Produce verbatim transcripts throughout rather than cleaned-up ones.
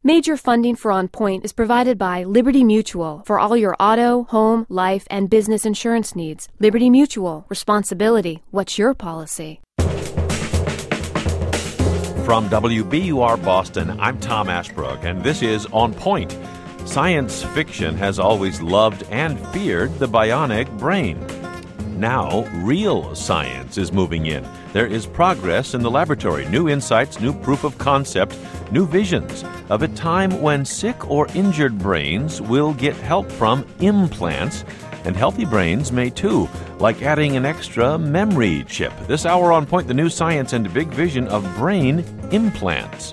Major funding for On Point is provided by Liberty Mutual for all your auto, home, life, and business insurance needs. Liberty Mutual. Responsibility. What's your policy? From W B U R Boston, I'm Tom Ashbrook, and this is On Point. Science fiction has always loved and feared the bionic brain. Now, real science is moving in. There is progress in the laboratory, new insights, new proof of concept, new visions of a time when sick or injured brains will get help from implants, and healthy brains may too, like adding an extra memory chip. This hour on Point, the new science and big vision of brain implants.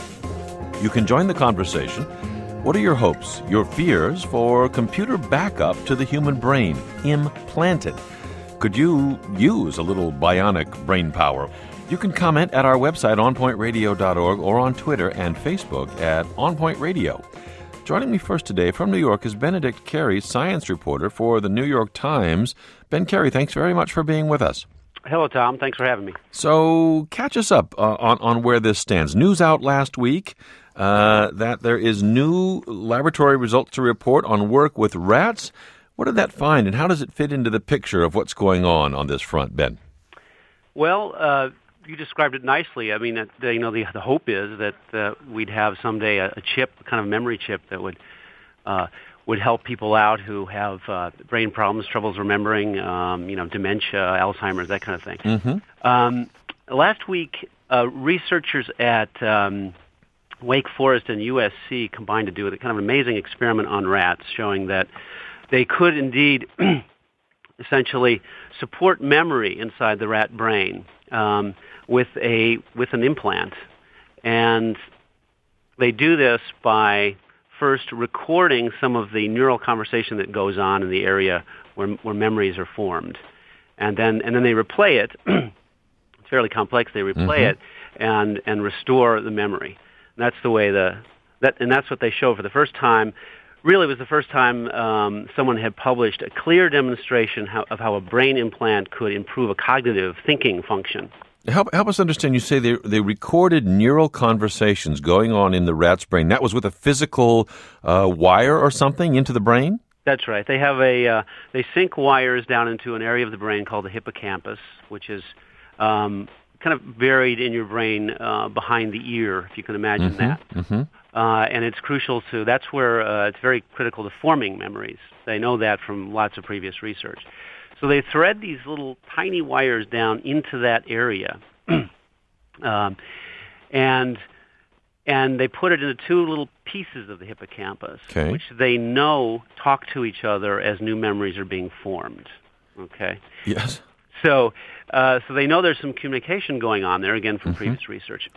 You can join the conversation. What are your hopes, your fears for computer backup to the human brain, implanted? Could you use a little bionic brain power? You can comment at our website, on point radio dot org, or on Twitter and Facebook at On Point Radio. Joining me first today from New York is Benedict Carey, science reporter for the New York Times. Ben Carey, thanks very much for being with us. Hello, Tom. Thanks for having me. So, catch us up uh, on, on where this stands. News out last week uh, that there is new laboratory results to report on work with rats. What did that find, and how does it fit into the picture of what's going on on this front, Ben? Well, uh, you described it nicely. I mean, uh, you know, the, the hope is that uh, we'd have someday a, a chip, a kind of memory chip that would uh, would help people out who have uh, brain problems, troubles remembering, um, you know, dementia, Alzheimer's, that kind of thing. Mm-hmm. Um, last week, uh, researchers at um, Wake Forest and U S C combined to do a kind of amazing experiment on rats, showing that they could indeed essentially support memory inside the rat brain um, with a with an implant, and they do this by first recording some of the neural conversation that goes on in the area where, where memories are formed, and then and then they replay it. It's fairly complex. They replay mm-hmm. it and and restore the memory. And that's the way the that and that's what they show for the first time. Really, it was the first time um, someone had published a clear demonstration how, of how a brain implant could improve a cognitive thinking function. Help help us understand. You say they they recorded neural conversations going on in the rat's brain. That was with a physical uh, wire or something into the brain? That's right. They have a uh, they sink wires down into an area of the brain called the hippocampus, which is um, kind of buried in your brain uh, behind the ear, if you can imagine mm-hmm, that. Mm-hmm. Uh, and it's crucial to, that's where uh, it's very critical to forming memories. They know that from lots of previous research. So they thread these little tiny wires down into that area. um, and and they put it into two little pieces of the hippocampus, okay. which they know talk to each other as new memories are being formed. Okay? Yes. So, uh, so they know there's some communication going on there, again, from mm-hmm. previous research.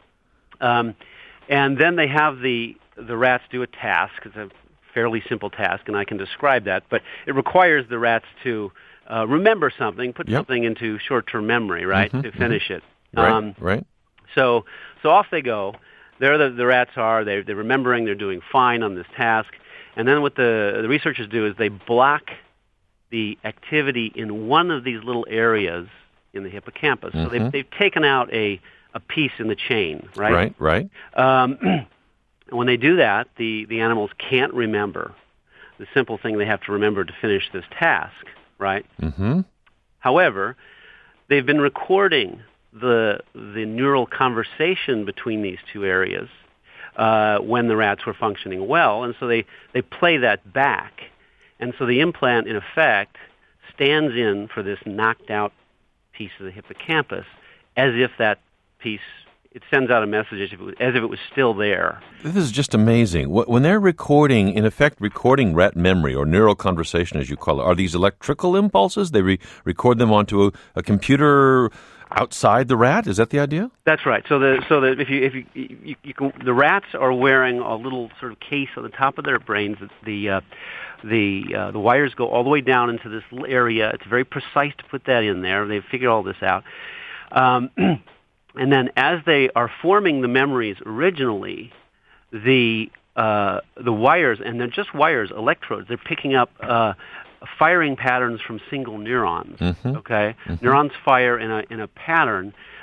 um, and then they have the the rats do a task. It's a fairly simple task, and I can describe that. But it requires the rats to uh, remember something, put yep. something into short-term memory, right, mm-hmm. to finish mm-hmm. it. Right, um, right. So, so off they go. There the, the rats are. They're, they're remembering. They're doing fine on this task. And then what the, the researchers do is they block the activity in one of these little areas in the hippocampus. Mm-hmm. So they've, they've taken out a, a piece in the chain, right? Right, right. Um, when they do that, the, the animals can't remember the simple thing they have to remember to finish this task, right? Mm-hmm. However, they've been recording the the neural conversation between these two areas uh, when the rats were functioning well, and so they, they play that back. And so the implant, in effect, stands in for this knocked-out piece of the hippocampus as if that piece, it sends out a message as if it was, as if it was still there. This is just amazing. When they're recording, in effect, recording rat memory or neural conversation, as you call it, are these electrical impulses? They re- record them onto a, a computer outside the rat? Is that the idea? That's right. So the so that if you if you, you, you can, the rats are wearing a little sort of case on the top of their brains. The uh, the uh, the wires go all the way down into this little area. It's very precise to put that in there. They've figured all this out. Um, and then as they are forming the memories originally, the uh, the wires, and they're just wires, electrodes. They're picking up Uh, firing patterns from single neurons. Mm-hmm. Okay, mm-hmm. neurons fire in a in a pattern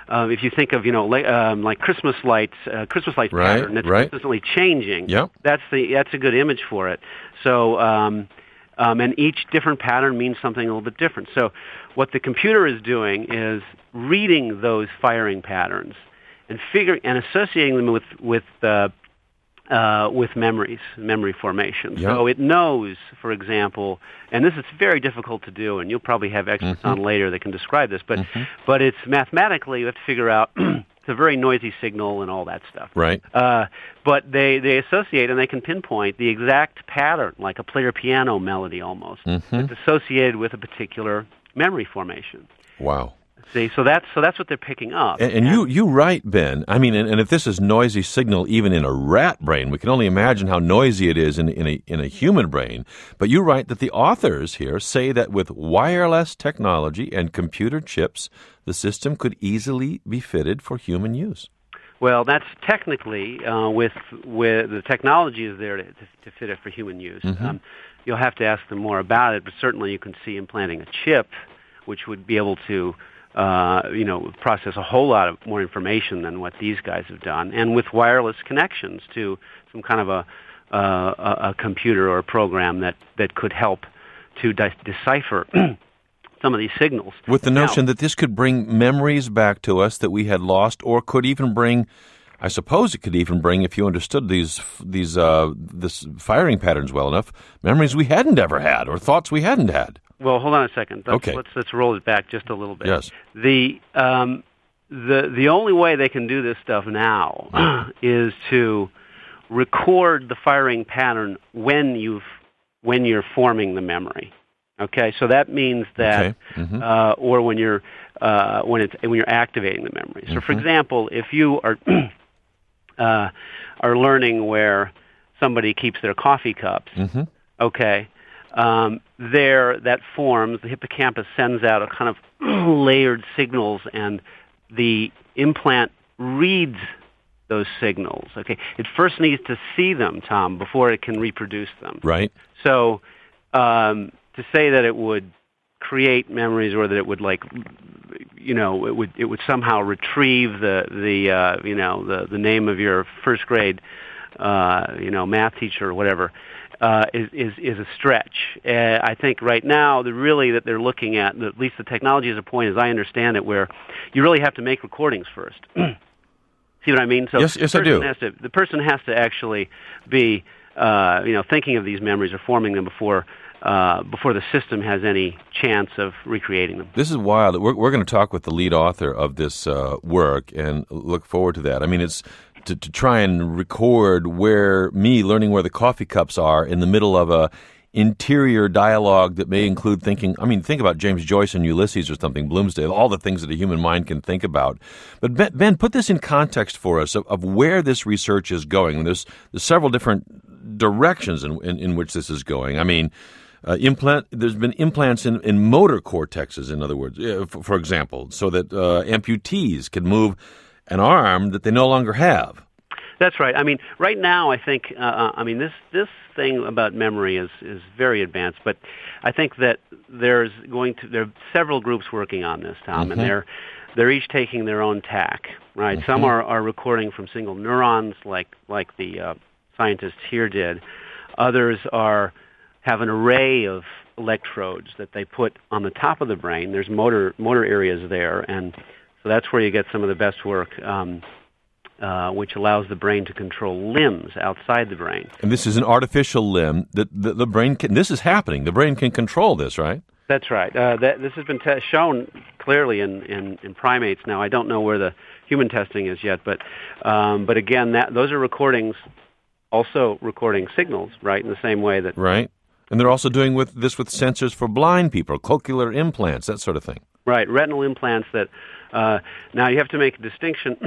uh, if you think of, you know, like, um, like Christmas lights, uh, Christmas lights right, pattern that's right. consistently changing. Yep. That's the that's a good image for it. So, um, um, and each different pattern means something a little bit different. So, what the computer is doing is reading those firing patterns and figuring and associating them with with uh, uh, with memories, memory formation. Yep. So it knows, for example, and this is very difficult to do, and you'll probably have experts mm-hmm. on later that can describe this, but mm-hmm. but it's mathematically, you have to figure out, it's a very noisy signal and all that stuff. Right. Uh, but they, they associate and they can pinpoint the exact pattern, like a player piano melody almost, mm-hmm. that's associated with a particular memory formation. Wow. See, so that's so that's what they're picking up. And, and, and you you right, Ben. I mean, and, and if this is noisy signal even in a rat brain, we can only imagine how noisy it is in in a in a human brain. But you write that the authors here say that with wireless technology and computer chips, the system could easily be fitted for human use. Well, that's technically uh, with with the technology is there to, to, to fit it for human use. Mm-hmm. Um, you'll have to ask them more about it, but certainly you can see implanting a chip, which would be able to. Uh, you know, process a whole lot of more information than what these guys have done, and with wireless connections to some kind of a uh, a, a computer or a program that, that could help to de- decipher some of these signals. With the notion now, that this could bring memories back to us that we had lost, or could even bring, I suppose it could even bring, if you understood these these uh, this firing patterns well enough, memories we hadn't ever had or thoughts we hadn't had. Well, hold on a second. Let's, okay. Let's let's roll it back just a little bit. Yes. The um, the the only way they can do this stuff now is to record the firing pattern when you've when you're forming the memory. Okay, so that means that, okay. mm-hmm. uh, or when you're uh, when it's when you're activating the memory. So, mm-hmm. for example, if you are uh, are learning where somebody keeps their coffee cups, mm-hmm. okay. Um, there, that forms, the hippocampus sends out a kind of layered signals, and the implant reads those signals. Okay, it first needs to see them, Tom, before it can reproduce them. Right. So, um, to say that it would create memories, or that it would, like, you know, it would it would somehow retrieve the the uh, you know the the name of your first grade, uh, you know, math teacher or whatever. Uh, is, is is a stretch. Uh, I think right now, the really that they're looking at, at least the technology is a point, as I understand it, where you really have to make recordings first. See what I mean? So yes, yes, the I do. Has to, the person has to actually be, uh, you know, thinking of these memories or forming them before uh, before the system has any chance of recreating them. This is wild. We're we're going to talk with the lead author of this uh, work and look forward to that. I mean, it's. To, to try and record where me learning where the coffee cups are in the middle of a interior dialogue that may include thinking, I mean, think about James Joyce and Ulysses or something, Bloomsdale, all the things that a human mind can think about. But Ben, ben put this in context for us of, of where this research is going. There's, there's several different directions in, in, in which this is going. I mean, uh, implant. There's been implants in, in motor cortexes, in other words, uh, for, for example, so that uh, amputees can move an arm that they no longer have. That's right. I mean, right now, I think, uh, I mean, this this thing about memory is, is very advanced, but I think that there's going to, there are several groups working on this, Tom, mm-hmm. and they're they're each taking their own tack, right? Mm-hmm. Some are, are recording from single neurons, like like the uh, scientists here did. Others are have an array of electrodes that they put on the top of the brain. There's motor motor areas there, and so that's where you get some of the best work, um, uh, which allows the brain to control limbs outside the brain. And this is an artificial limb that the, the brain can, this is happening. The brain can control this, right? That's right. Uh, that, this has been te- shown clearly in, in, in primates. Now, I don't know where the human testing is yet, but um, but again, that those are recordings, also recording signals, right, in the same way that... Right. And they're also doing with this with sensors for blind people, cochlear implants, that sort of thing. Right, retinal implants that... Uh, now, you have to make a distinction.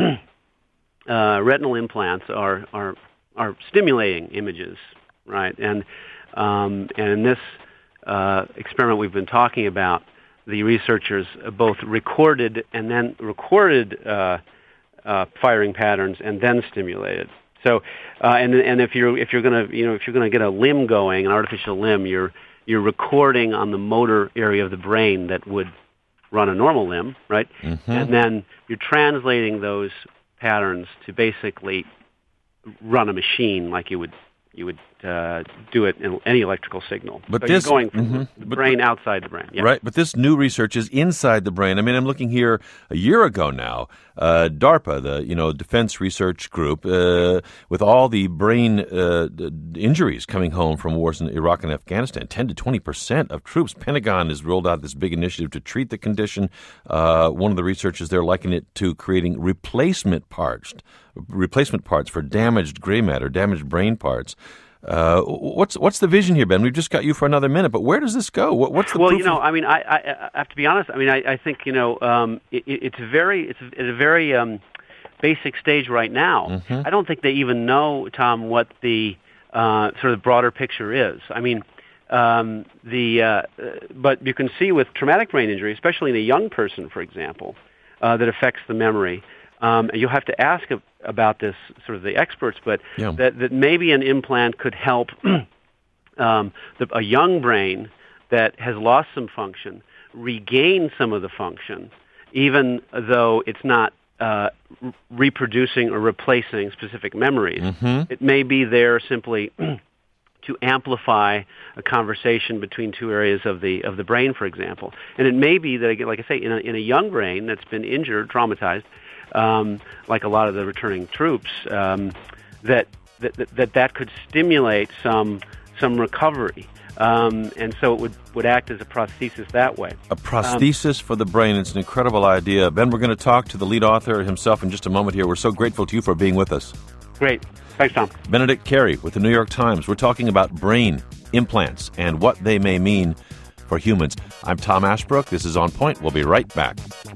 uh, retinal implants are, are are stimulating images, right? And, um, and in this uh, experiment we've been talking about, the researchers both recorded and then recorded uh, uh, firing patterns and then stimulated. So, uh, and and if you're if you're gonna you know if you're gonna get a limb going, an artificial limb, you're you're recording on the motor area of the brain that would run a normal limb, right? Mm-hmm. And then you're translating those patterns to basically run a machine like you would you would uh, do it in any electrical signal. But so this, you're going from mm-hmm, the but, brain but, outside the brain. Yeah. Right, but this new research is inside the brain. I mean, I'm looking here a year ago now, uh, DARPA, the you know Defense Research Group, uh, with all the brain uh, injuries coming home from wars in Iraq and Afghanistan, ten to twenty percent of troops. Pentagon has rolled out this big initiative to treat the condition. Uh, one of the researchers there likened it to creating replacement parts, replacement parts for damaged gray matter, damaged brain parts. Uh, what's what's the vision here, Ben? We've just got you for another minute, but where does this go? What, what's the well, proof you know, of- I mean, I, I, I have to be honest. I mean, I, I think you know, um, it, it's very, it's at a very um, basic stage right now. Mm-hmm. I don't think they even know, Tom, what the uh, sort of broader picture is. I mean, um, the uh, but you can see with traumatic brain injury, especially in a young person, for example, uh, that affects the memory. Um, you'll have to ask about this, sort of the experts, but yeah. that, that maybe an implant could help um, the, a young brain that has lost some function regain some of the function, even though it's not uh, re- reproducing or replacing specific memories. Mm-hmm. It may be there simply to amplify a conversation between two areas of the of the brain, for example. And it may be that, like I say, in a, in a young brain that's been injured, traumatized, Um, like a lot of the returning troops, um, that, that that that could stimulate some some recovery, um, and so it would, would act as a prosthesis that way. A prosthesis um, for the brain. It's an incredible idea. Ben, we're going to talk to the lead author himself in just a moment here. We're so grateful to you for being with us. Great. Thanks, Tom. Benedict Carey with the New York Times. We're talking about brain implants and what they may mean for humans. I'm Tom Ashbrook. This is On Point. We'll be right back.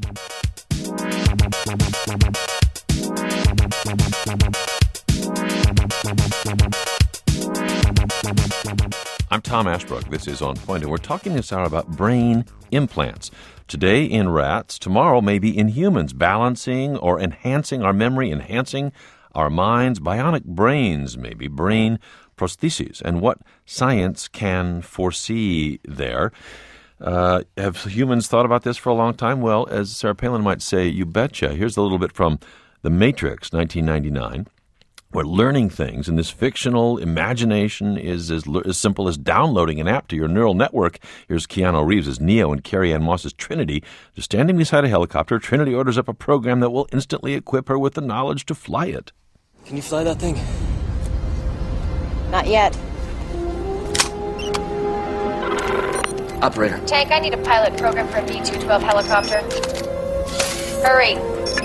I'm Tom Ashbrook. This is On Point, and we're talking this hour about brain implants. Today in rats, tomorrow maybe in humans, balancing or enhancing our memory, enhancing our minds, bionic brains, maybe brain prostheses, and what science can foresee there. Uh, have humans thought about this for a long time? Well, as Sarah Palin might say, you betcha. Here's a little bit from The Matrix, nineteen ninety-nine. We're learning things, and this fictional imagination is as, as simple as downloading an app to your neural network. Here's Keanu Reeves as Neo and Carrie-Anne Moss's Trinity. Just standing beside a helicopter, Trinity orders up a program that will instantly equip her with the knowledge to fly it. Can you fly that thing? Not yet. Operator. Tank, I need a pilot program for a B two twelve helicopter. Hurry.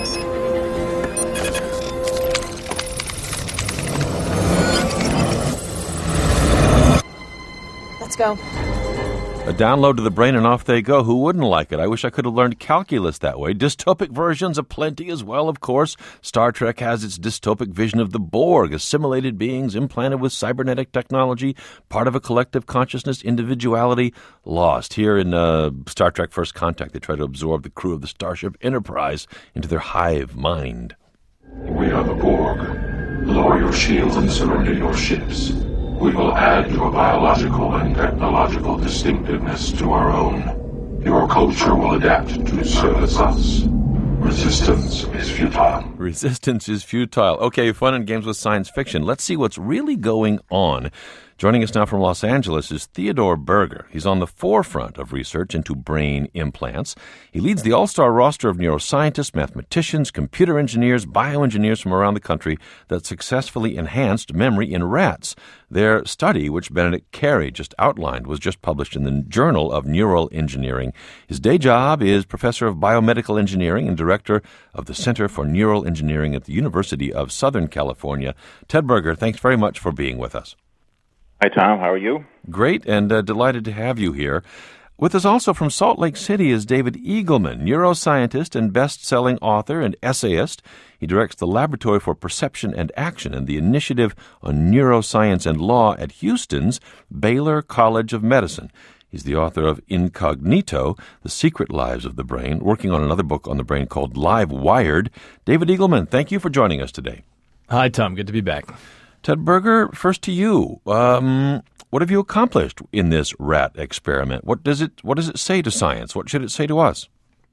Let's go. A download to the brain and off they go. Who wouldn't like it? I wish I could have learned calculus that way. Dystopic versions aplenty as well, of course. Star Trek has its dystopic vision of the Borg, assimilated beings implanted with cybernetic technology, part of a collective consciousness, individuality lost. Here in uh, Star Trek First Contact, they try to absorb the crew of the Starship Enterprise into their hive mind. We are the Borg. Lower your shields and surrender your ships. We will add your biological and technological distinctiveness to our own. Your culture will adapt to service us. Resistance is futile. Resistance is futile. Okay, fun and games with science fiction. Let's see what's really going on. Joining us now from Los Angeles is Theodore Berger. He's on the forefront of research into brain implants. He leads the all-star roster of neuroscientists, mathematicians, computer engineers, bioengineers from around the country that successfully enhanced memory in rats. Their study, which Benedict Carey just outlined, was just published in the Journal of Neural Engineering. His day job is professor of biomedical engineering and director of the Center for Neural Engineering at the University of Southern California. Ted Berger, thanks very much for being with us. Hi, Tom. How are you? Great, and uh, delighted to have you here. With us also from Salt Lake City is David Eagleman, neuroscientist and best-selling author and essayist. He directs the Laboratory for Perception and Action and the Initiative on Neuroscience and Law at Houston's Baylor College of Medicine. He's the author of Incognito, The Secret Lives of the Brain, working on another book on the brain called Live Wired. David Eagleman, thank you for joining us today. Hi, Tom. Good to be back. Ted Berger, first to you. Um, what have you accomplished in this rat experiment? What does it What does it say to science? What should it say to us?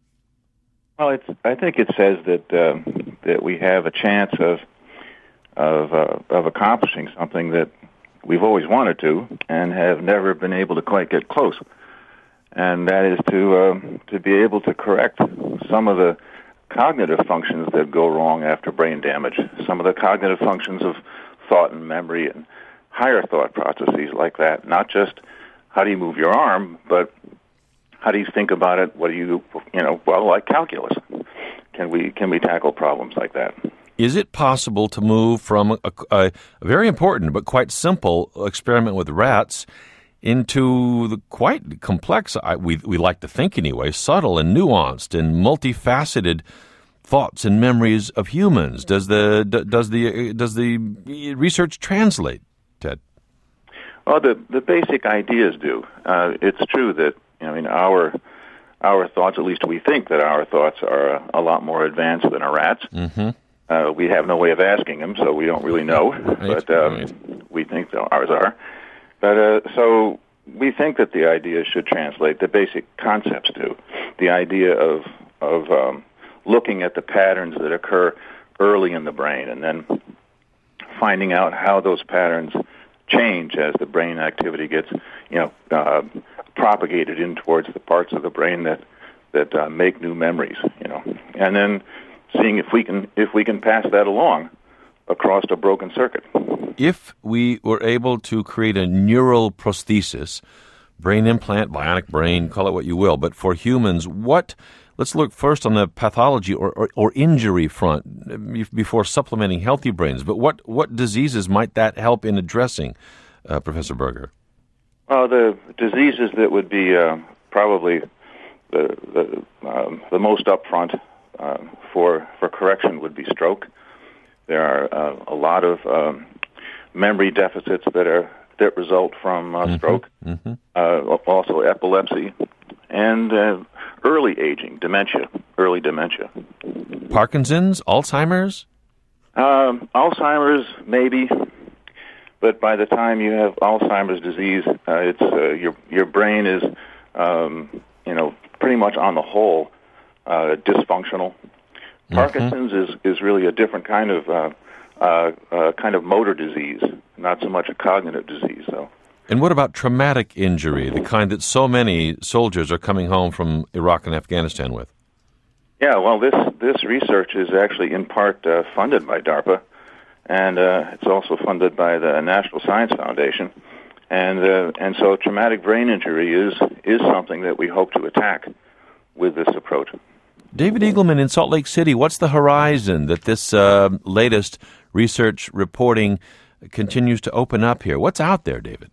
Well, it's. I think it says that uh, that we have a chance of of uh, of accomplishing something that we've always wanted to and have never been able to quite get close, and that is to uh, to be able to correct some of the cognitive functions that go wrong after brain damage. Some of the cognitive functions of thought and memory and higher thought processes like that. Not just how do you move your arm, but how do you think about it? What do you, you know, well, like calculus. Can we can we tackle problems like that? Is it possible to move from a, a, a very important but quite simple experiment with rats into the quite complex, I, we we like to think anyway, subtle and nuanced and multifaceted thoughts and memories of humans? Does the does the does the research translate, Ted? Well, the the basic ideas do. Uh, it's true that I mean our our thoughts, at least we think that our thoughts are a, a lot more advanced than a rat's. Mm-hmm. Uh, we have no way of asking them, so we don't really know. Right. But um, right. we think that ours are. But uh, so we think that the ideas should translate. The basic concepts do. The idea of of um, looking at the patterns that occur early in the brain, and then finding out how those patterns change as the brain activity gets, you know, uh, propagated in towards the parts of the brain that that uh, make new memories, you know, and then seeing if we can if we can pass that along across a broken circuit. If we were able to create a neural prosthesis, brain implant, bionic brain, call it what you will, but for humans, what? Let's look first on the pathology or, or, or injury front before supplementing healthy brains. But what, what diseases might that help in addressing, uh, Professor Berger? Well, the diseases that would be uh, probably the the, um, the most upfront uh, for for correction would be stroke. There are uh, a lot of um, memory deficits that are that result from uh, mm-hmm. stroke. Mm-hmm. Uh, also epilepsy and uh, early aging, dementia, early dementia. Parkinson's, Alzheimer's? Um, Alzheimer's, maybe. But by the time you have Alzheimer's disease, uh, it's uh, your your brain is, um, you know, pretty much on the whole uh, dysfunctional. Mm-hmm. Parkinson's is, is really a different kind of uh, uh, uh, kind of motor disease, not so much a cognitive disease. So. And what about traumatic injury, the kind that so many soldiers are coming home from Iraq and Afghanistan with? Yeah, well, this this research is actually in part uh, funded by DARPA, and uh, it's also funded by the National Science Foundation, and uh, and so traumatic brain injury is is something that we hope to attack with this approach. David Eagleman in Salt Lake City, what's the horizon that this uh, latest research reporting continues to open up here? What's out there, David?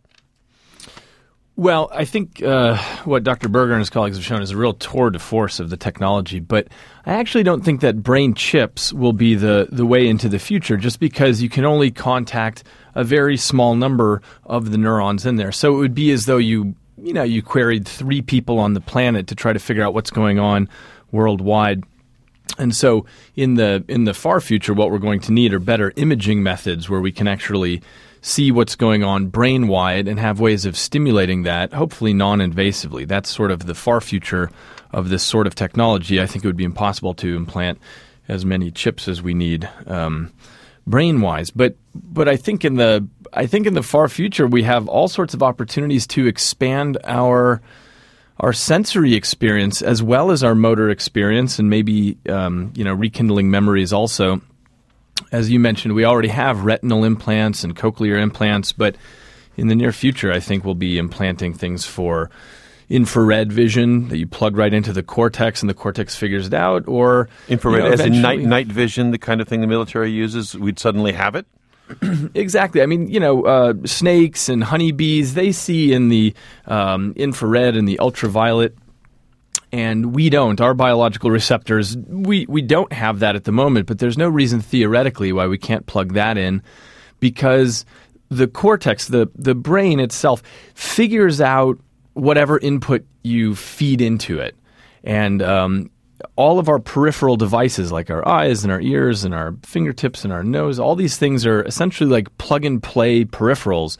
Well, I think uh, what Doctor Berger and his colleagues have shown is a real tour de force of the technology, but I actually don't think that brain chips will be the, the way into the future, just because you can only contact a very small number of the neurons in there. So it would be as though you, you know, you queried three people on the planet to try to figure out what's going on worldwide. And so in the in the far future, what we're going to need are better imaging methods where we can actually see what's going on brain-wide and have ways of stimulating that, hopefully non-invasively. That's sort of the far future of this sort of technology. I think it would be impossible to implant as many chips as we need um, brain-wise. But but I think in the I think in the far future we have all sorts of opportunities to expand our our sensory experience as well as our motor experience, and maybe um, you know rekindling memories also. As you mentioned, we already have retinal implants and cochlear implants, but in the near future, I think we'll be implanting things for infrared vision that you plug right into the cortex and the cortex figures it out, or infrared you know, as in night night vision, the kind of thing the military uses. We'd suddenly have it. Exactly. I mean, you know, uh, snakes and honeybees, they see in the um, infrared and the ultraviolet. And we don't. Our biological receptors, we, we don't have that at the moment, but there's no reason theoretically why we can't plug that in, because the cortex, the, the brain itself, figures out whatever input you feed into it. And um, all of our peripheral devices, like our eyes and our ears and our fingertips and our nose, all these things are essentially like plug-and-play peripherals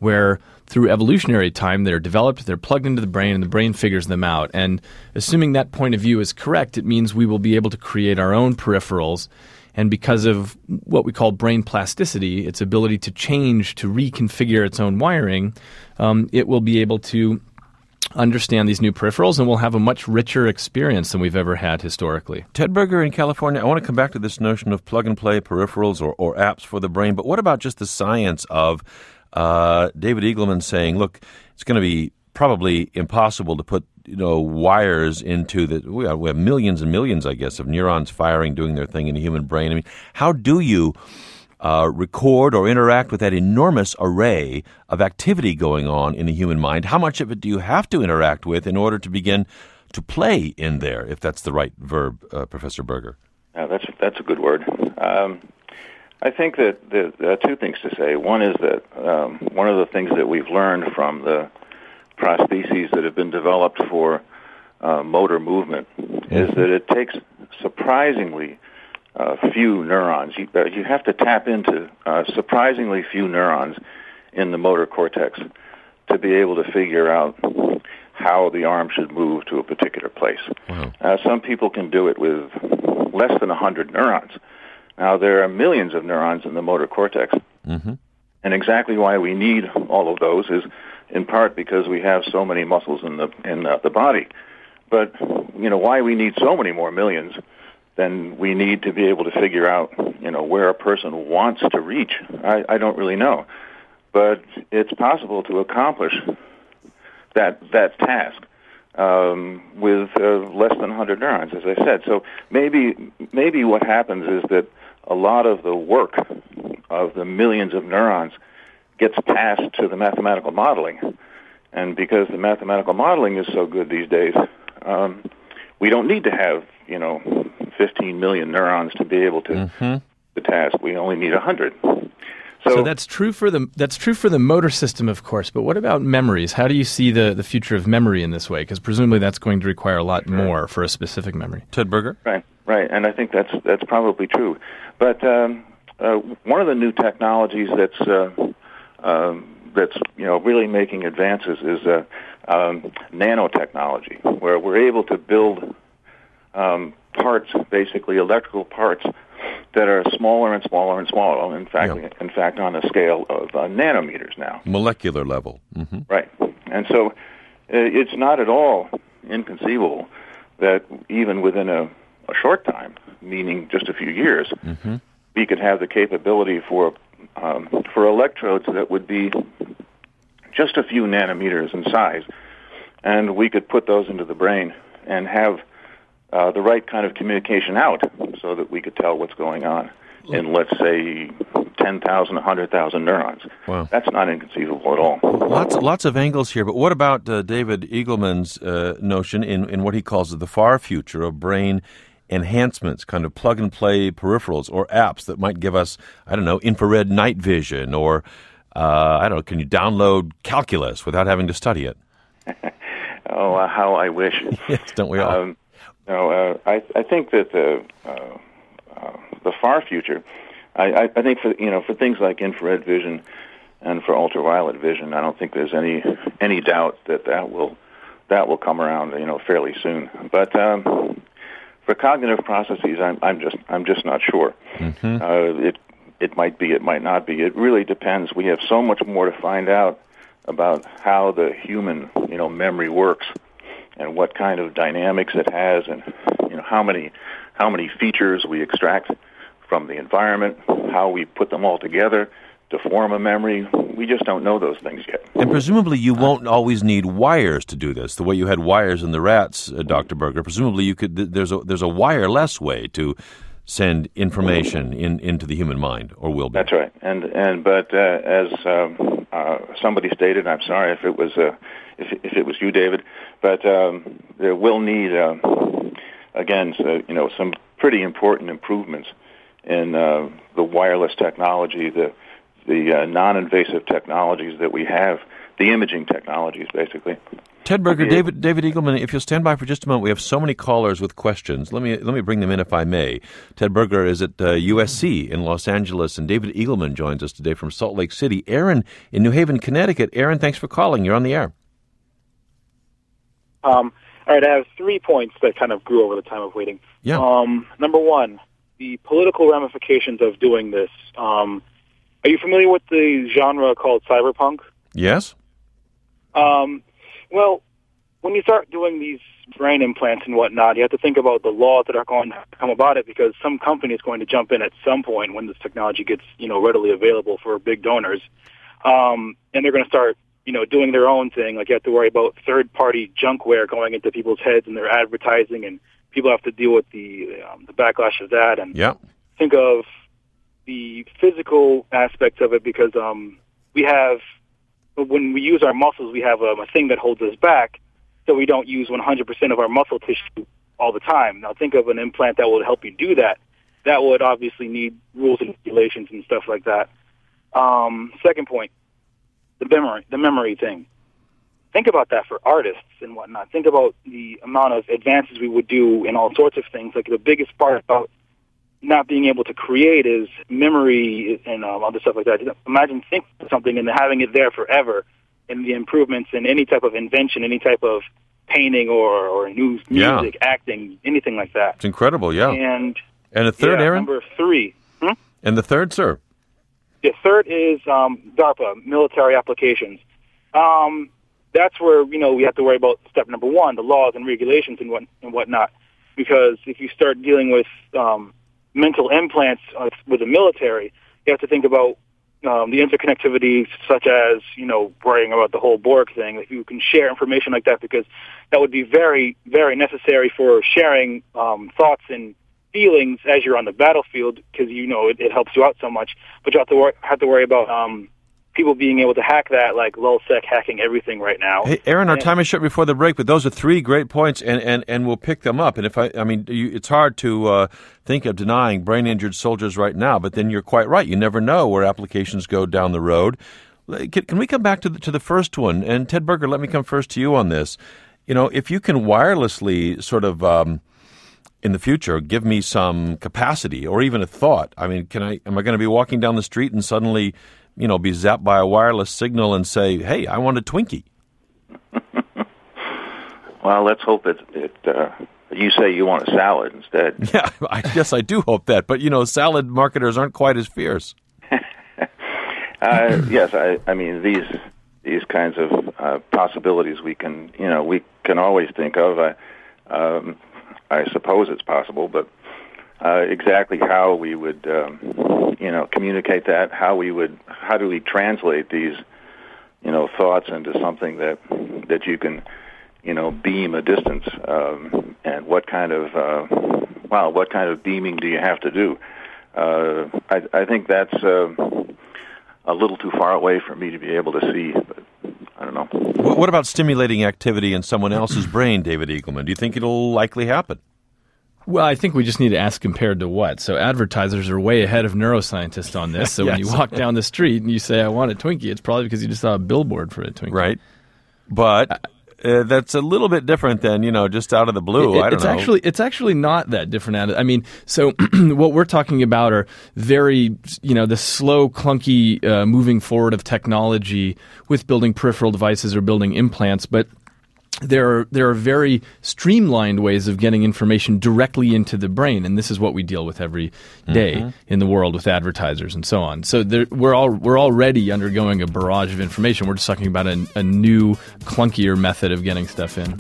where through evolutionary time they're developed, they're plugged into the brain, and the brain figures them out. And assuming that point of view is correct, it means we will be able to create our own peripherals. And because of what we call brain plasticity, its ability to change, to reconfigure its own wiring, um, it will be able to understand these new peripherals, and we'll have a much richer experience than we've ever had historically. Ted Berger in California, I want to come back to this notion of plug-and-play peripherals or, or apps for the brain, but what about just the science of uh, David Eagleman saying, look, it's going to be probably impossible to put you know wires into the we have, we have millions and millions, I guess, of neurons firing, doing their thing in the human brain. I mean, how do you uh, record or interact with that enormous array of activity going on in the human mind? How much of it do you have to interact with in order to begin to play in there, if that's the right verb, uh, Professor Berger? Yeah, that's that's a good word. Um, I think that there are two things to say. One is that um, one of the things that we've learned from the prostheses that have been developed for uh, motor movement is that it takes surprisingly uh, few neurons. You, uh, you have to tap into uh, surprisingly few neurons in the motor cortex to be able to figure out how the arm should move to a particular place. Wow. Uh, some people can do it with less than one hundred neurons. Now, there are millions of neurons in the motor cortex, mm-hmm. and exactly why we need all of those is in part because we have so many muscles in the in the, the body. But, you know, why we need so many more millions than we need to be able to figure out, you know, where a person wants to reach, I, I don't really know. But it's possible to accomplish that that task um, with uh, less than one hundred neurons, as I said. So maybe maybe what happens is that a lot of the work of the millions of neurons gets passed to the mathematical modeling. And because the mathematical modeling is so good these days, um, we don't need to have, you know, fifteen million neurons to be able to mm-hmm. the task. We only need one hundred. So, so that's true for the that's true for the motor system, of course. But what about memories? How do you see the, the future of memory in this way? Because presumably that's going to require a lot more for a specific memory. Ted Berger? Right, right. And I think that's that's probably true. But um, uh, one of the new technologies that's uh, um, that's you know really making advances is uh, um, nanotechnology, where we're able to build um, parts, basically electrical parts, that are smaller and smaller and smaller. In fact, yeah. in fact, on a scale of uh, nanometers now. Molecular level. Mm-hmm. Right. And so, uh, it's not at all inconceivable that even within a, a short time, meaning just a few years, mm-hmm. we could have the capability for um, for electrodes that would be just a few nanometers in size, and we could put those into the brain and have Uh, the right kind of communication out so that we could tell what's going on in, let's say, ten thousand, one hundred thousand neurons. Wow. That's not inconceivable at all. Lots lots of angles here, but what about uh, David Eagleman's uh, notion in, in what he calls the far future of brain enhancements, kind of plug-and-play peripherals or apps that might give us, I don't know, infrared night vision or, uh, I don't know, can you download calculus without having to study it? oh, uh, how I wish. Yes, don't we all? Um, No, uh, I, I think that the uh, uh, the far future, I, I think for you know for things like infrared vision and for ultraviolet vision, I don't think there's any any doubt that that will that will come around you know fairly soon. But um, for cognitive processes, I'm I'm just I'm just not sure. Mm-hmm. Uh, it it might be, it might not be. It really depends. We have so much more to find out about how the human you know memory works, and what kind of dynamics it has, and you know how many how many features we extract from the environment, how we put them all together to form a memory. We just don't know those things yet. And presumably you won't always need wires to do this. The way you had wires in the rats, uh, Doctor Berger, presumably you could. Th- there's a there's a wireless way to send information in into the human mind, or will be. That's right. And and but uh, as um, uh, somebody stated, I'm sorry if it was uh, if if it was you, David, but um, there will need uh, again, so, you know, some pretty important improvements in uh, the wireless technology, the the uh, non-invasive technologies that we have the imaging technologies, basically. Ted Berger, David David Eagleman, if you'll stand by for just a moment, we have so many callers with questions. Let me let me bring them in if I may. Ted Berger is at uh, U S C in Los Angeles, and David Eagleman joins us today from Salt Lake City. Aaron in New Haven, Connecticut. Aaron, thanks for calling. You're on the air. Um, all right, I have three points that kind of grew over the time of waiting. Yeah. Um, number one, the political ramifications of doing this. Um, are you familiar with the genre called cyberpunk? Yes. Um, well, when you start doing these brain implants and whatnot, you have to think about the laws that are going to come about it, because some company is going to jump in at some point when this technology gets, you know, readily available for big donors, um, and they're going to start, you know, doing their own thing. Like, you have to worry about third-party junkware going into people's heads and their advertising, and people have to deal with the um, the backlash of that. And yeah. think of the physical aspects of it, because um, we have, when we use our muscles, we have um, a thing that holds us back, so we don't use one hundred percent of our muscle tissue all the time. Now, think of an implant that would help you do that. That would obviously need rules and regulations and stuff like that. Um, second point, the memory, the memory thing. Think about that for artists and whatnot. Think about the amount of advances we would do in all sorts of things. Like, the biggest part about not being able to create is memory and um, other stuff like that. Imagine thinking of something and having it there forever, and the improvements in any type of invention, any type of painting or, or new music, yeah. acting, anything like that. It's incredible, yeah. And, and a third, yeah, Aaron? Number three. Hmm? And the third, sir? The third is um, DARPA, military applications. Um, that's where, you know, we have to worry about step number one, the laws and regulations and, what, and whatnot. Because if you start dealing with um, mental implants uh, with the military, you have to think about um, the interconnectivity, such as, you know, worrying about the whole Borg thing. If you can share information like that, because that would be very, very necessary for sharing um, thoughts and feelings as you're on the battlefield, because, you know, it, it helps you out so much. But you have to, wor- have to worry about um, people being able to hack that, like LulzSec hacking everything right now. Hey, Aaron, our and, time is short before the break, but those are three great points, and, and, and we'll pick them up. And if I, I mean, you, it's hard to uh, think of denying brain-injured soldiers right now, but then you're quite right. You never know where applications go down the road. Can, can we come back to the, to the first one? And Ted Berger, let me come first to you on this. You know, if you can wirelessly sort of, um, in the future, give me some capacity or even a thought. I mean, can I? Am I going to be walking down the street and suddenly, you know, be zapped by a wireless signal and say, "Hey, I want a Twinkie"? Well, let's hope it. it uh, you say you want a salad instead. Yeah, I guess I do hope that. But you know, salad marketers aren't quite as fierce. uh, yes, I, I mean these these kinds of uh, possibilities we can you know we can always think of. I, um, I suppose it's possible, but uh, exactly how we would, um, you know, communicate that, how we would, how do we translate these, you know, thoughts into something that that you can, you know, beam a distance, um, and what kind of, uh, wow, what kind of beaming do you have to do? Uh, I, I think that's uh, a little too far away for me to be able to see. But I don't know. What about stimulating activity in someone else's brain, David Eagleman? Do you think it'll likely happen? Well, I think we just need to ask compared to what. So advertisers are way ahead of neuroscientists on this. So yes. when you walk down the street and you say, I want a Twinkie, it's probably because you just saw a billboard for a Twinkie. Right. But uh, that's a little bit different than, you know, just out of the blue. It, I don't it's know. Actually, it's actually not that different. I mean, so what we're talking about are very, you know, the slow, clunky uh, moving forward of technology with building peripheral devices or building implants. But there are there are very streamlined ways of getting information directly into the brain, and this is what we deal with every day mm-hmm. in the world with advertisers and so on. So there, we're all we're already undergoing a barrage of information. We're just talking about a, a new, clunkier method of getting stuff in.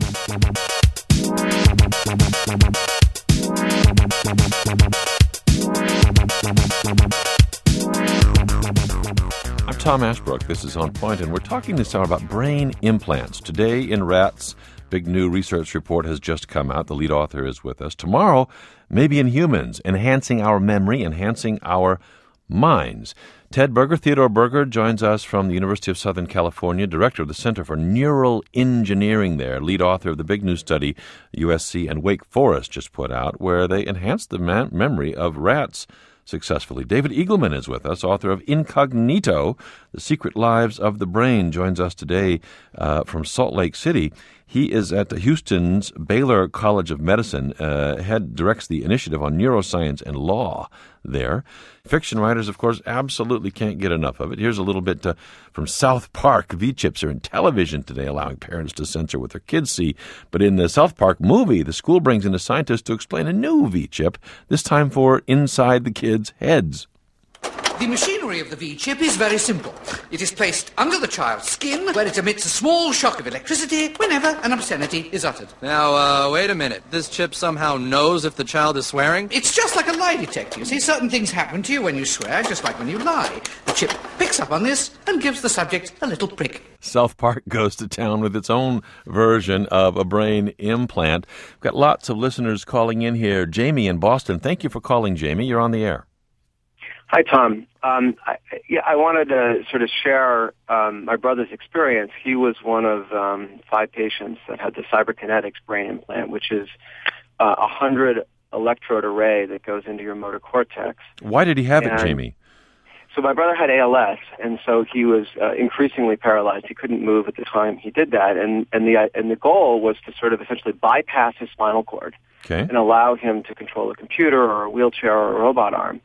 I'm Tom Ashbrook. This is On Point, and we're talking this hour about brain implants. Today in rats, big new research report has just come out. The lead author is with us. Tomorrow, maybe in humans, enhancing our memory, enhancing our minds. Ted Berger, Theodore Berger, joins us from the University of Southern California, director of the Center for Neural Engineering there, lead author of the big new study U S C and Wake Forest just put out, where they enhanced the man- memory of rats successfully. David Eagleman is with us, author of Incognito, The Secret Lives of the Brain, joins us today uh, from Salt Lake City. He is at Houston's Baylor College of Medicine, uh, head directs the Initiative on Neuroscience and Law there. Fiction writers, of course, absolutely can't get enough of it. Here's a little bit uh, from South Park. V-chips are in television today, allowing parents to censor what their kids see. But in the South Park movie, the school brings in a scientist to explain a new V-chip, this time for inside the kids' heads. The machinery of the V-chip is very simple. It is placed under the child's skin, where it emits a small shock of electricity whenever an obscenity is uttered. Now, uh, wait a minute. This chip somehow knows if the child is swearing? It's just like a lie detector. You see, certain things happen to you when you swear, just like when you lie. The chip picks up on this and gives the subject a little prick. South Park goes to town with its own version of a brain implant. We've got lots of listeners calling in here. Jamie in Boston, thank you for calling, Jamie. You're on the air. Hi, Tom. Um, I, yeah, I wanted to sort of share um, my brother's experience. He was one of um, five patients that had the Cyberkinetics brain implant, which is uh, a hundred electrode array that goes into your motor cortex. Why did he have and it, Jamie? So my brother had A L S, and so he was uh, increasingly paralyzed. He couldn't move at the time he did that, and and the and the goal was to sort of essentially bypass his spinal cord okay. and allow him to control a computer or a wheelchair or a robot arm.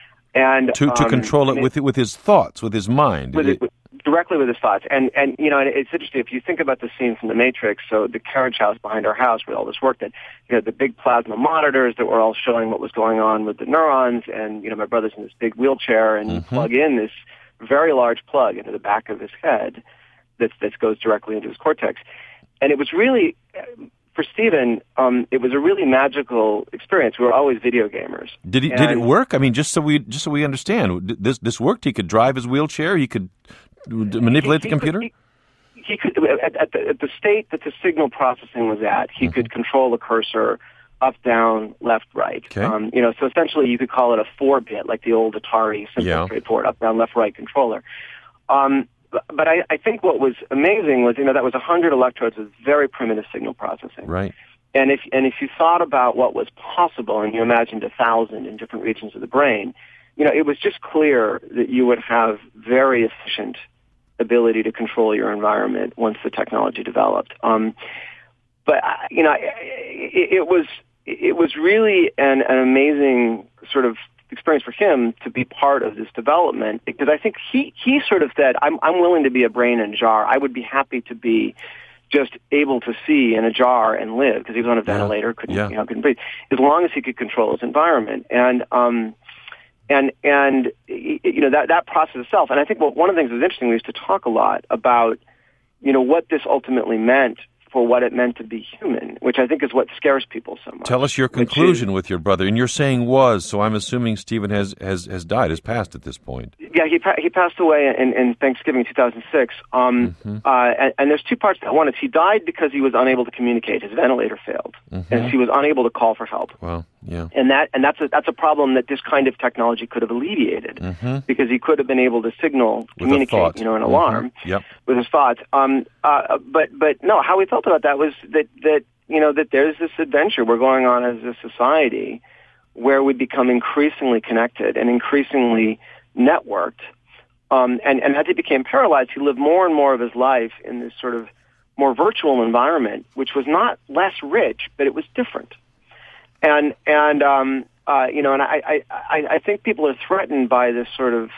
And to to um, control it with with his thoughts, with his mind, with it, with, directly with his thoughts. And and you know, and it's interesting if you think about the scene from The Matrix. So the carriage house behind our house, where all this work that you know the big plasma monitors that were all showing what was going on with the neurons. And you know, my brother's in this big wheelchair, and you mm-hmm. plug in this very large plug into the back of his head that that goes directly into his cortex. And it was really. For Stephen, um, it was a really magical experience. We were always video gamers. Did he? And did it work? I mean, just so we just so we understand, this this worked. He could drive his wheelchair. He could manipulate he, the computer. Could, he, he could at, at, the, at the state that the signal processing was at. He mm-hmm. could control the cursor up, down, left, right. Okay. Um, you know, so essentially, you could call it a four-bit, like the old Atari, simple, yeah. straightforward up, down, left, right controller. Um, But I, I think what was amazing was, you know, that was one hundred electrodes with very primitive signal processing. Right. And if and if you thought about what was possible and you imagined a thousand in different regions of the brain, you know, it was just clear that you would have very efficient ability to control your environment once the technology developed. Um, but, you know, it, it was it was really an, an amazing sort of experience for him to be part of this development, because I think he, he sort of said, I'm, I'm willing to be a brain in a jar. I would be happy to be just able to see in a jar and live, because he was on a ventilator, couldn't, yeah. you know, couldn't breathe, as long as he could control his environment. And, um, and, and, you know, that, that process itself. And I think well, one of the things that was interesting, we used to talk a lot about, you know, what this ultimately meant for what it meant to be human, which I think is what scares people so much. Tell us your conclusion is, with your brother. And you're saying was, so I'm assuming Stephen has, has, has died, has passed at this point. Yeah, he he passed away in, in Thanksgiving two thousand six. Um, mm-hmm. uh, and, and there's two parts to that. One is he died because he was unable to communicate. His ventilator failed, mm-hmm. and he was unable to call for help. Well, yeah. And that and that's a, that's a problem that this kind of technology could have alleviated, mm-hmm. because he could have been able to signal, with communicate, you know, an alarm mm-hmm. yep. with his thoughts. Um, uh, but but no, how we felt about that was that that you know that there's this adventure we're going on as a society where we become increasingly connected and increasingly networked. Um, and, and as he became paralyzed, he lived more and more of his life in this sort of more virtual environment, which was not less rich, but it was different. And, and um, uh, you know, and I, I, I think people are threatened by this sort of,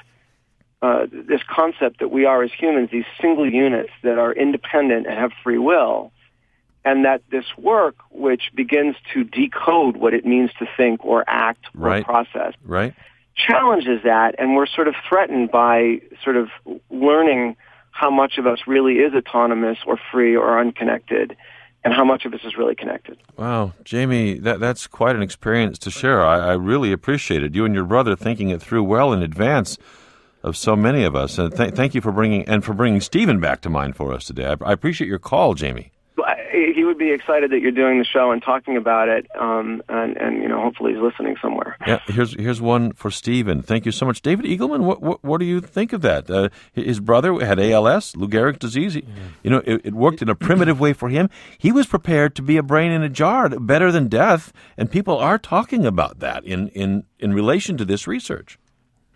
uh, this concept that we are as humans, these single units that are independent and have free will, and that this work, which begins to decode what it means to think or act or right. process, right. challenges that, and we're sort of threatened by sort of learning how much of us really is autonomous or free or unconnected, and how much of us is really connected. Wow, Jamie, that that's quite an experience to share. I, I really appreciate it. You and your brother thinking it through well in advance of so many of us. And th- thank you for bringing and for bringing Stephen back to mind for us today. I, I appreciate your call, Jamie. He would be excited that you're doing the show and talking about it, um, and, and you know, hopefully he's listening somewhere. Yeah, here's here's one for Stephen. Thank you so much, David Eagleman. What what, what do you think of that? Uh, his brother had A L S, Lou Gehrig's disease. He, you know, it, it worked in a primitive way for him. He was prepared to be a brain in a jar, better than death, and people are talking about that in in in relation to this research.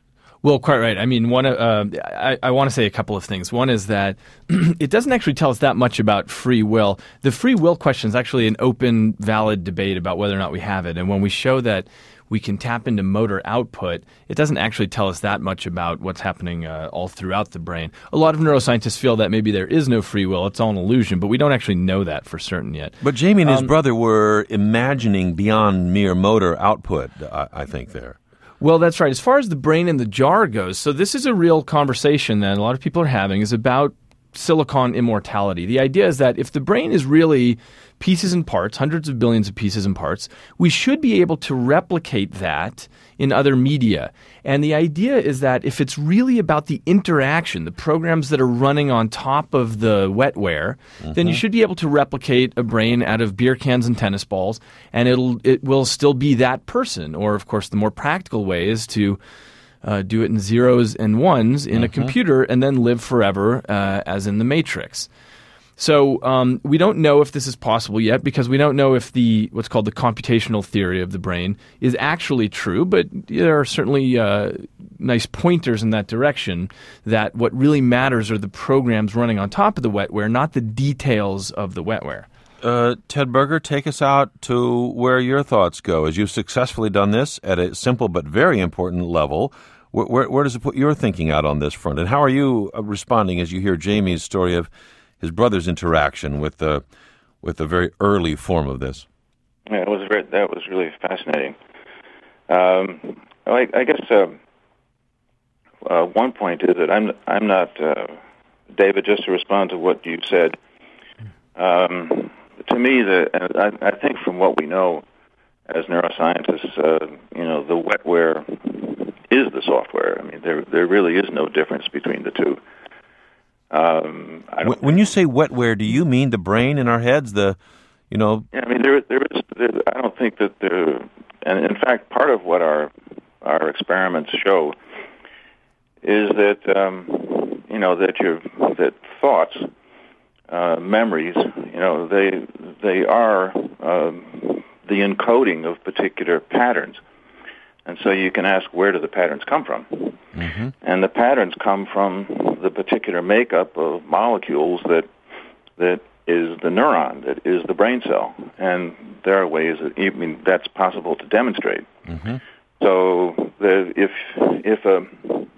Well, quite right. I mean, one. Uh, I, I want to say a couple of things. One is that it doesn't actually tell us that much about free will. The free will question is actually an open, valid debate about whether or not we have it. And when we show that we can tap into motor output, it doesn't actually tell us that much about what's happening uh, all throughout the brain. A lot of neuroscientists feel that maybe there is no free will. It's all an illusion, but we don't actually know that for certain yet. But Jamie and his Um, brother were imagining beyond mere motor output, I, I think, there. Well, that's right. As far as the brain in the jar goes, so this is a real conversation that a lot of people are having, is about silicon immortality. The idea is that if the brain is really pieces and parts, hundreds of billions of pieces and parts, we should be able to replicate that in other media. And the idea is that if it's really about the interaction, the programs that are running on top of the wetware, mm-hmm. then you should be able to replicate a brain out of beer cans and tennis balls, and it'll it will still be that person. Or, of course, the more practical way is to Uh, do it in zeros and ones in mm-hmm. a computer and then live forever uh, as in the Matrix. So um, we don't know if this is possible yet because we don't know if the what's called the computational theory of the brain is actually true, but there are certainly uh, nice pointers in that direction that what really matters are the programs running on top of the wetware, not the details of the wetware. Uh, Ted Berger, take us out to where your thoughts go. As you've successfully done this at a simple but very important level, where, where, where does it put your thinking out on this front? And how are you uh, responding as you hear Jamie's story of his brother's interaction with the with the very early form of this? Yeah, it was very, that was really fascinating. Um, I, I guess uh, uh, one point is that I'm I'm not uh, David. Just to respond to what you said. Um, To me, the I, I think from what we know as neuroscientists, uh, you know, the wetware is the software. I mean, there there really is no difference between the two. Um, I don't when you say wetware, do you mean the brain in our heads? The, you know, yeah, I mean, there there is. There, I don't think that there. And in fact, part of what our our experiments show is that um, you know that your that thoughts. Uh, memories, you know, they they are um, the encoding of particular patterns, and so you can ask, where do the patterns come from? Mm-hmm. And the patterns come from the particular makeup of molecules that that is the neuron, that is the brain cell, and there are ways that I mean that's possible to demonstrate. Mm-hmm. So the, if if a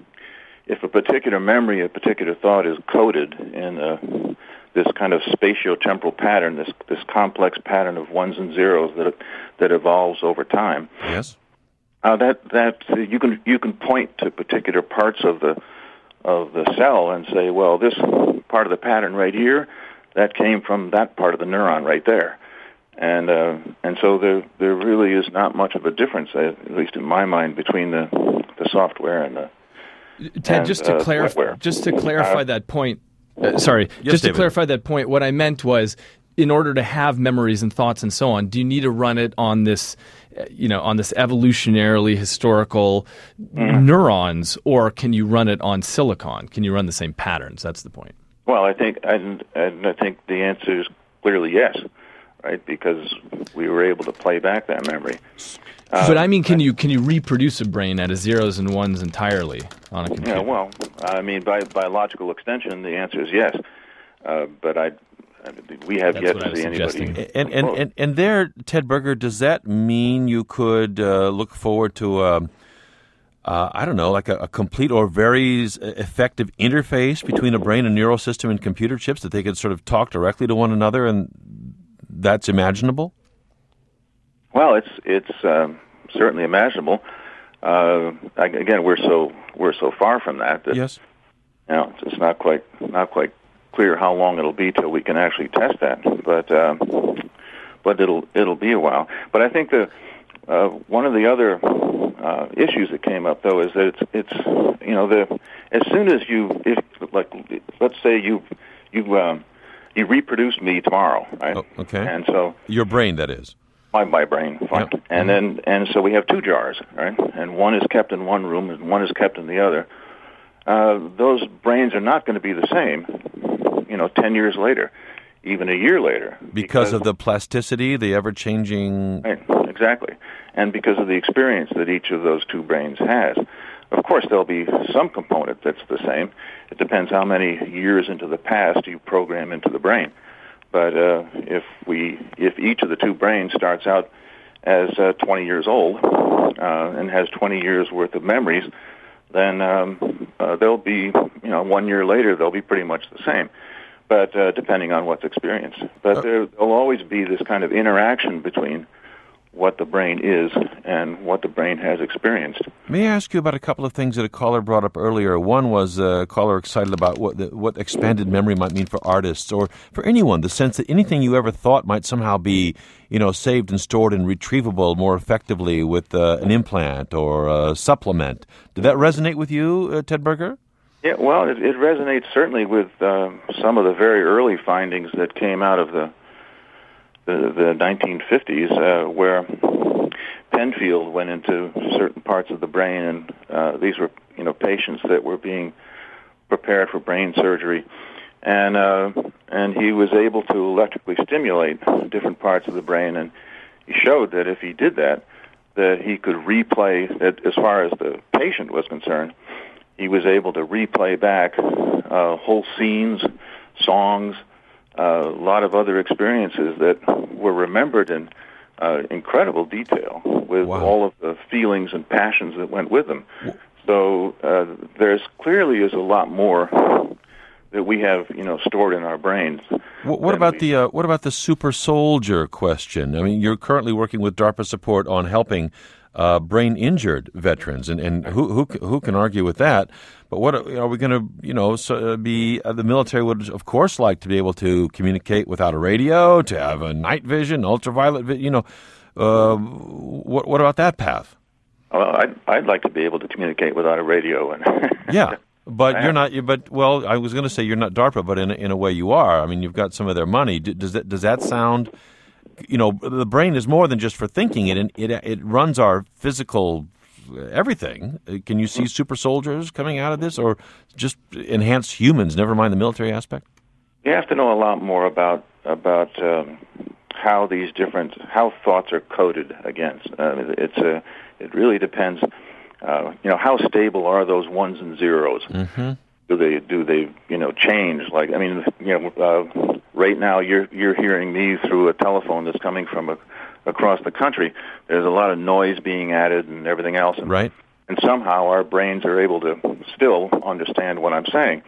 if a particular memory, a particular thought is coded in a this kind of spatio-temporal pattern, this this complex pattern of ones and zeros that that evolves over time. Yes. Uh, that that uh, you can you can point to particular parts of the of the cell and say, well, this part of the pattern right here, that came from that part of the neuron right there, and uh, and so there there really is not much of a difference, at least in my mind, between the the software and the Ted. and, just to uh, clarify, wetware. just to clarify Uh, that point. Uh, sorry, Yes, just to David. clarify that point, what I meant was, in order to have memories and thoughts and so on, do you need to run it on this, uh, you know, on this evolutionarily historical Mm-hmm. neurons, or can you run it on silicon? Can you run the same patterns? That's the point. Well, I think and, and I think the answer is clearly yes, right? Because we were able to play back that memory. But Um, I mean, can you can you reproduce a brain out of zeros and ones entirely on a computer? Yeah, well, I mean, by by logical extension, the answer is yes. Uh, but I, I, we have That's yet what I to was see anybody. suggesting. and and, and and there, Ted Berger, does that mean you could uh, look forward to, um, uh, I don't know, like a, a complete or very s- effective interface between a brain and neural system and computer chips, that they could sort of talk directly to one another, and that's imaginable? Well, it's it's um, certainly imaginable. Uh, I- again, we're so we're so far from that that Yes. you know, it's it's not quite not quite clear how long it'll be till we can actually test that. But um, but it'll it'll be a while. But I think the uh, one of the other uh, issues that came up though is that it's it's you know the as soon as you if like let's say you you um, you reproduce me tomorrow, right? Oh, okay. And so Your brain, that is. My, my brain, fine. Yep. And then, and so we have two jars, right? And one is kept in one room, and one is kept in the other. Uh, those brains are not going to be the same, you know, ten years later, even a year later, Because, because of the plasticity, the ever-changing... right, exactly, and because of the experience that each of those two brains has. Of course, there'll be some component that's the same. It depends how many years into the past you program into the brain. But uh, if we, if each of the two brains starts out as uh, twenty years old uh, and has twenty years worth of memories, then um, uh, they'll be, you know, one year later they'll be pretty much the same. But uh, depending on what's experienced, but there, there'll always be this kind of interaction between what the brain is and what the brain has experienced. May I ask you about a couple of things that a caller brought up earlier? One was a caller excited about what the, what expanded memory might mean for artists or for anyone, the sense that anything you ever thought might somehow be, you know, saved and stored and retrievable more effectively with uh, an implant or a supplement. Did that resonate with you, uh, Ted Berger? Yeah, well, it, it resonates certainly with uh, some of the very early findings that came out of the the, the nineteen fifties, uh, where Penfield went into certain parts of the brain, and uh, these were, you know, patients that were being prepared for brain surgery, and uh, and he was able to electrically stimulate different parts of the brain, and he showed that if he did that, that he could replay, that as far as the patient was concerned, he was able to replay back uh, whole scenes, songs, uh, a lot of other experiences that were remembered in uh, incredible detail with wow. all of the feelings and passions that went with them. So uh, there's clearly is a lot more that we have, you know, stored in our brains. What, what about we, the uh, what about the super soldier question? I mean, you're currently working with DARPA support on helping Uh, brain-injured veterans, and, and who who who can argue with that? But what are we going to, you know, so be? Uh, the military would, of course, like to be able to communicate without a radio, to have a night vision, ultraviolet, vi- you know. Uh, what what about that path? Well, I'd I'd like to be able to communicate without a radio, and yeah, but you're not. But well, I was going to say you're not DARPA, but in in a way you are. I mean, you've got some of their money. Does that does that sound? You know, the brain is more than just for thinking. It it it runs our physical everything. Can you see super soldiers coming out of this, or just enhanced humans? Never mind the military aspect. You have to know a lot more about about um, how these different how thoughts are coded against. Uh, it's a it really depends. Uh, you know, how stable are those ones and zeros? Mm-hmm. Do they do they you know change? Like I mean, you know, uh, right now you're you're hearing me through a telephone that's coming from a, across the country. There's a lot of noise being added and everything else, and, right? And somehow our brains are able to still understand what I'm saying.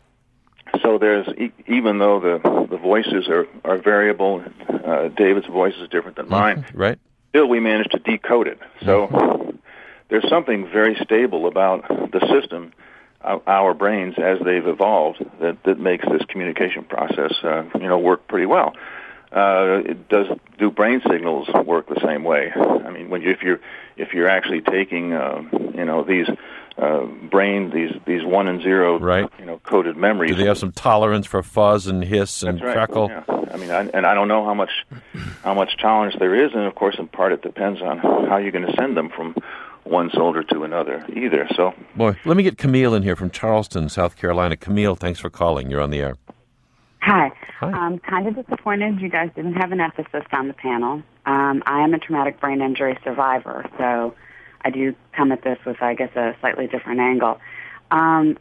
So there's e- even though the the voices are are variable, uh, David's voice is different than mine. Mm-hmm. Right. Still, we managed to decode it. So mm-hmm. there's something very stable about the system. Our brains, as they've evolved, that, that makes this communication process, uh, you know, work pretty well. Uh, it does do brain signals work the same way? I mean, when you, if you're if you're actually taking, uh, you know, these uh, brain these these one and zero, right. you know, coded memories. Do they have some tolerance for fuzz and hiss and That's right. crackle? Yeah. I mean, I, and I don't know how much how much tolerance there is, and of course, in part, it depends on how you're going to send them from one soldier to another either. So, boy, let me get Camille in here from Charleston, South Carolina. Camille, thanks for calling. You're on the air. Hi. Hi. I'm kind of disappointed you guys didn't have an ethicist on the panel. Um, I am a traumatic brain injury survivor, so I do come at this with, I guess, a slightly different angle. Um,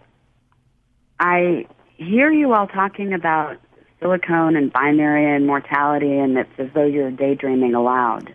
I hear you all talking about silicone and binary and mortality, and it's as though you're daydreaming aloud.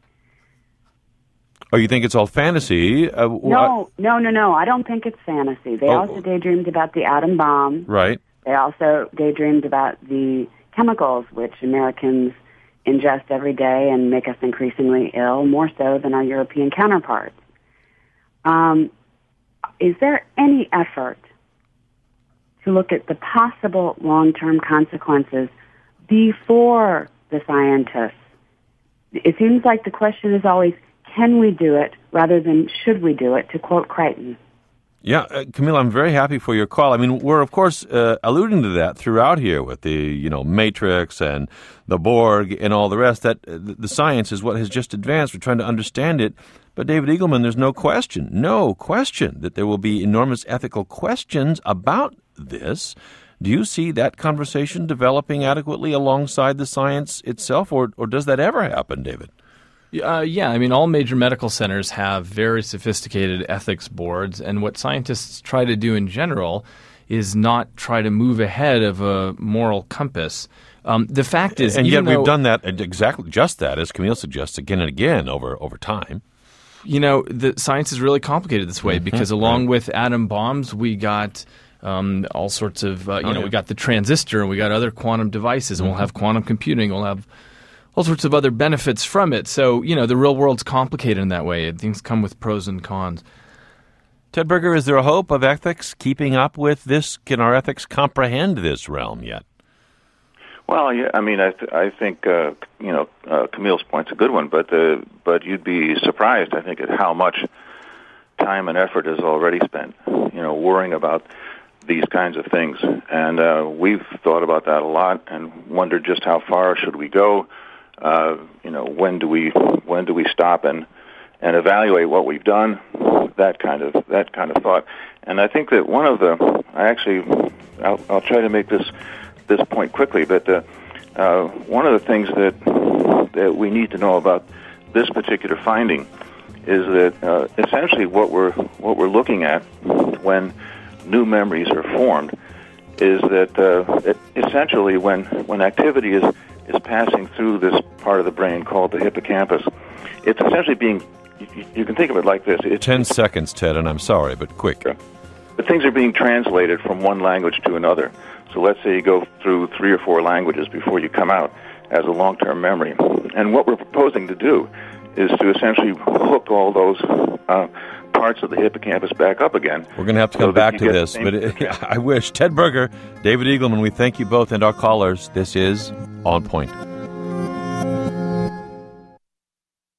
Oh, you think it's all fantasy? Uh, no, no, no, no. I don't think it's fantasy. They oh. also daydreamed about the atom bomb. Right. They also daydreamed about the chemicals which Americans ingest every day and make us increasingly ill, more so than our European counterparts. Um, is there any effort to look at the possible long-term consequences before the scientists? It seems like the question is always, can we do it, rather than should we do it, to quote Crichton. Yeah, uh, Camille, I'm very happy for your call. I mean, we're, of course, uh, alluding to that throughout here with the, you know, Matrix and the Borg and all the rest, that uh, the science is what has just advanced. We're trying to understand it. But, David Eagleman, there's no question, no question that there will be enormous ethical questions about this. Do you see that conversation developing adequately alongside the science itself, or, or does that ever happen, David? Uh, yeah, I mean, all major medical centers have very sophisticated ethics boards, and what scientists try to do in general is not try to move ahead of a moral compass. Um, the fact is, and yet even we've though, done that exactly just that, as Camille suggests, again and again over over time. You know, the science is really complicated this way mm-hmm. because along right. with atom bombs, we got um, all sorts of, uh, you oh, know, yeah. we got the transistor and we got other quantum devices, and mm-hmm. we'll have quantum computing, we'll have all sorts of other benefits from it. So, you know, the real world's complicated in that way. Things come with pros and cons. Ted Berger, is there a hope of ethics keeping up with this? Can our ethics comprehend this realm yet? Well, yeah, I mean, I, th- I think, uh, you know, uh, Camille's point's a good one, but uh, but you'd be surprised, I think, at how much time and effort is already spent, you know, worrying about these kinds of things. And uh, we've thought about that a lot and wondered just how far should we go. Uh, you know, when do we when do we stop and and evaluate what we've done? That kind of that kind of thought. And I think that one of the I actually I'll, I'll try to make this this point quickly, but uh, uh, one of the things that that we need to know about this particular finding is that uh, essentially what we're what we're looking at when new memories are formed is that uh, it, essentially when when activity is is passing through this part of the brain called the hippocampus, it's essentially being, you, you can think of it like this. It's, Ten seconds, Ted, and I'm sorry, but quick. But things are being translated from one language to another. So let's say you go through three or four languages before you come out as a long-term memory. And what we're proposing to do is to essentially hook all those uh, parts of the hippocampus back up again. We're going to have to come so back to this, but it, I wish. Ted Berger, David Eagleman, we thank you both and our callers. This is On Point.